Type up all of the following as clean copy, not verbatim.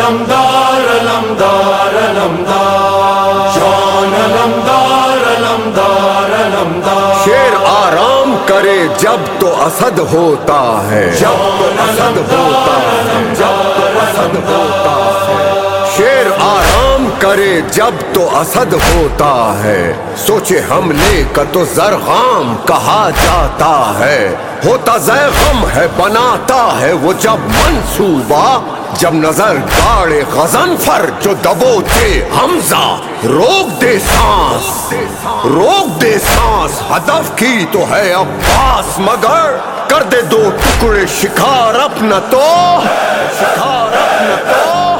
علمدار علمدار علمدار، جان علمدار علمدار علمدار، شیر آرام کرے جب تو اسد ہوتا ہے، جان علمدار علمدار، شیر آرام کرے جب تو اسد ہوتا ہے، سوچے حملے کا تو زرغام کہا جاتا ہے، ہوتا زیغم ہے بناتا ہے وہ جب منصوبہ، جب نظر گاڑے غضنفر جو دبوچے حمزہ، روک دے سانس روک دے سانس، ہدف کی تو ہے عباس مگر کر دے دو ٹکڑے شکار اپنا تو، شکار اپنا تو،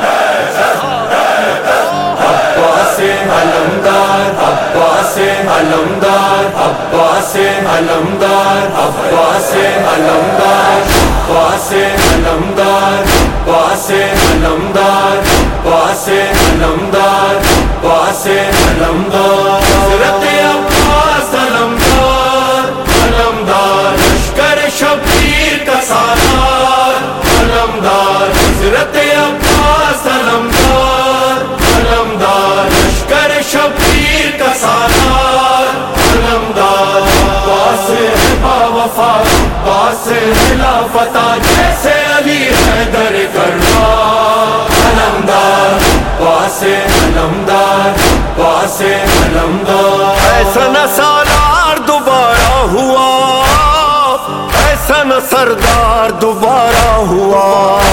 عباس علمدار عباس علمدار عباس علمدار عباس علمدار عباس علمدار عباس علمدار عباس علمدار عباس علمدار، حضرت عباس علمدار علمدار، لشکر شبیر کا سالار علمدار، حضرت عباس علمدار علمدار، لشکر شبیر کا سالار علمدار، عباس با وفا عباس خلافت جیسے علی حیدر کرار علمدار، عباس علمدار عباس علمدار، ایسا نہ سالار دوبارہ ہوا، ایسا نہ سردار دوبارہ ہوا،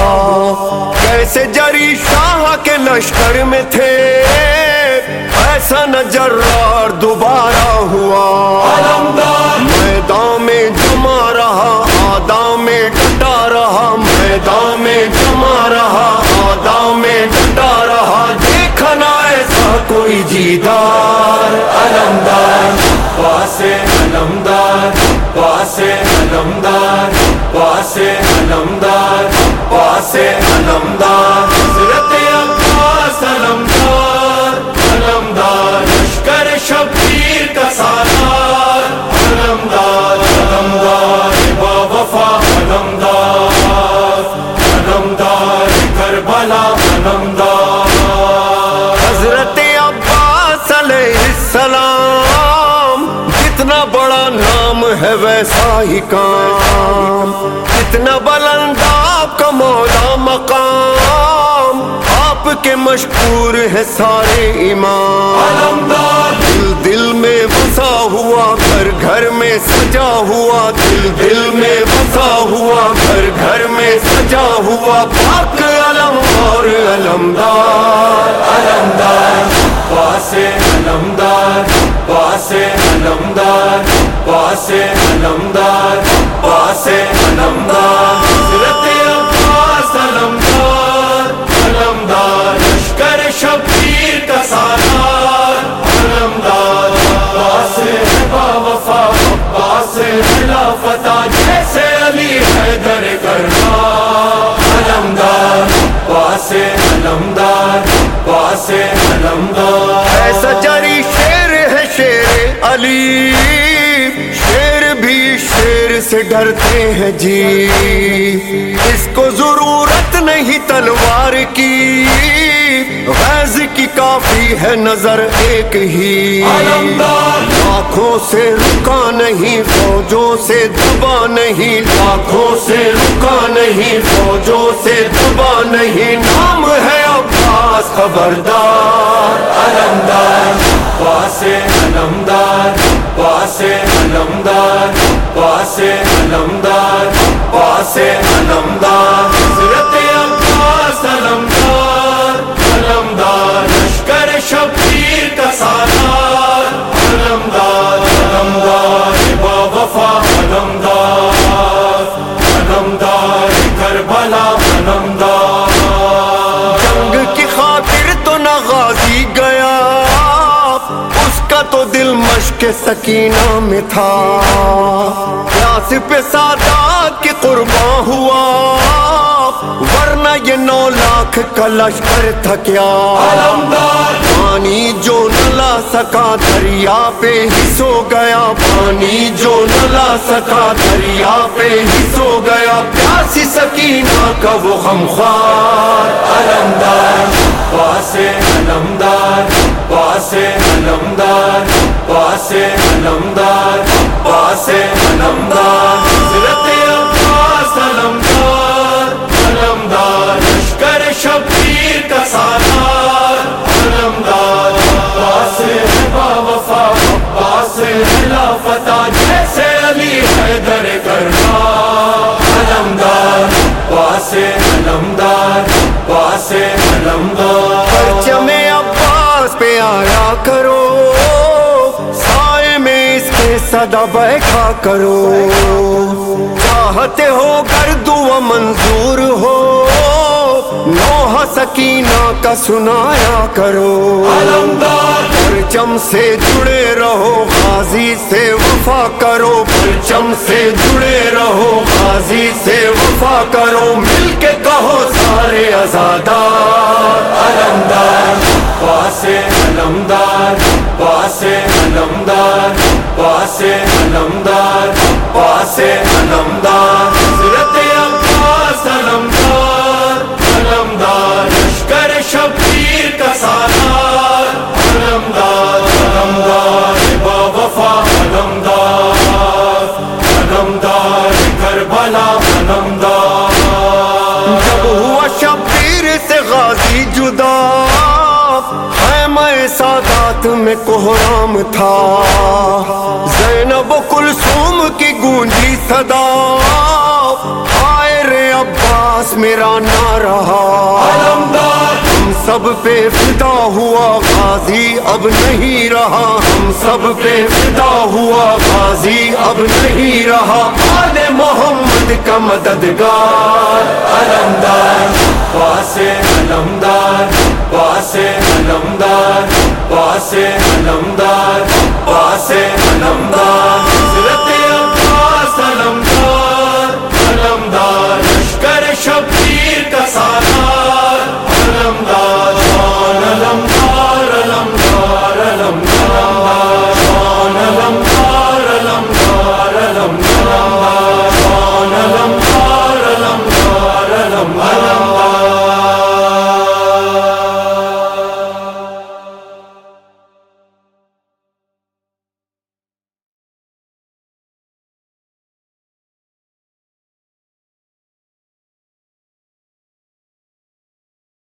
کیسے جری شاہ کے لشکر میں تھے، ایسا نہ جرار دوبارہ ہوا، علمدار میدان میں جمع رہا آدم میں ڈٹا رہا، میدان میں جمع رہا آدم میں ڈٹا رہا، دیکھا نہ ایسا کوئی جیدار علمدار، عباس علمدار عباس علمدار عباس علمدار عباس علمدار، حضرت عباس علمدار علمدار، لشکر شبیر کا سالار علمدار، علمدار با وفا علمدار، علمدار کربلا علمدار، حضرت عباس علیہ السلام، جتنا بڑا نام ہے ویسا ہی کام، جتنا بلند آپ کا مولا مقام، آپ کے مشکور ہے سارے امام، علمدار دل دل میں بسا ہوا گھر گھر میں سجا ہوا، دل دل میں بسا ہوا گھر گھر میں سجا ہوا، پاک علم اور علمدار علمدار، عباس علمدار عباس علمدار عباس علمدار عباس علمدار، حضرت عباس علمدار علمدار، لشکر شبیر کا سالار علمدار، عباس با وفا عباس خلافت جیسے علی حیدر کرار علمدار، عباس علمدار عباس علمدار، ایسا جری شیر ہے شیر علی، شیر بھی شیر سے ڈرتے ہیں جی، اس کو ضرورت نہیں تلوار کی، غیظ کی کافی ہے نظر ایک ہی، لاکھوں سے رکا نہیں فوجوں سے دبا نہیں، لاکھوں سے رکا نہیں فوجوں سے دبا نہیں، نام ہے عباس خبردار علمدار، عباس علمدار عباس علمدار عباس علمدار عباس علمدار، حضرت عباس علمدار علمدار، لشکر شبیر کا سالار علمدار، علمدار با وفا علمدار، علمدار کربلا علمدار، جنگ کی خاطر تو نہ غازی گیا، اس کا تو دل مشق سکینہ میں تھا، پیاس پہ سادات کی قرباں ہوا، ورنہ یہ یہ 9 لاکھ کا لشکر تھا کیا؟ پانی جو نہ لا سکا دریا پہ ہی سو گیا، پانی جو نہ لا سکا دریا پہ ہی سو گیا، پیاسی سکینہ کا وہ غمخوار علمدار پاسے علمدار پاسے علمدار پاسے علمدار پاسے علمدار حضرت عباس علمدار علمدار لشکر شبیر کا سالار علمدار پاسے با وفا پاسے لافتہ جیسے علی حیدر کربلا علمدار پاسے علمدار پاسے علمدار پرچم عباس پہ آیا کرو، سائے میں اس کے صدا بیٹھا کرو، چاہتے ہو گر دعا منظور ہو، نوحہ سکینہ کا سنایا کرو، علمدار پرچم سے جڑے رہو غازی سے وفا کرو، پرچم سے جڑے رہو غازی سے وفا کرو، مل کے کہو سارے عزادار علمدار پاسے علمدار پاسے علمدار پاسے علمدار پاسے علمدار حضرت عباس علمدار علمدار لشکر شبیر کا سالار علمدار علمدار با وفا علمدار علمدار کربلا علمدار جب ہوا شبیر سے غازی جدا، خیمہ سادات میں کوہرام تھا، زینب و کلثوم کی گونجی صدا، ہائے رے عباس میرا نہ رہا، علمدار ہم سب پہ فدا ہوا غازی اب نہیں رہا، ہم سب پہ فدا ہوا غازی اب نہیں رہا، آل محمد کا مددگار علمدار پاسے علمدار پاسے علمدار پاسے علمدار پاسے علمدار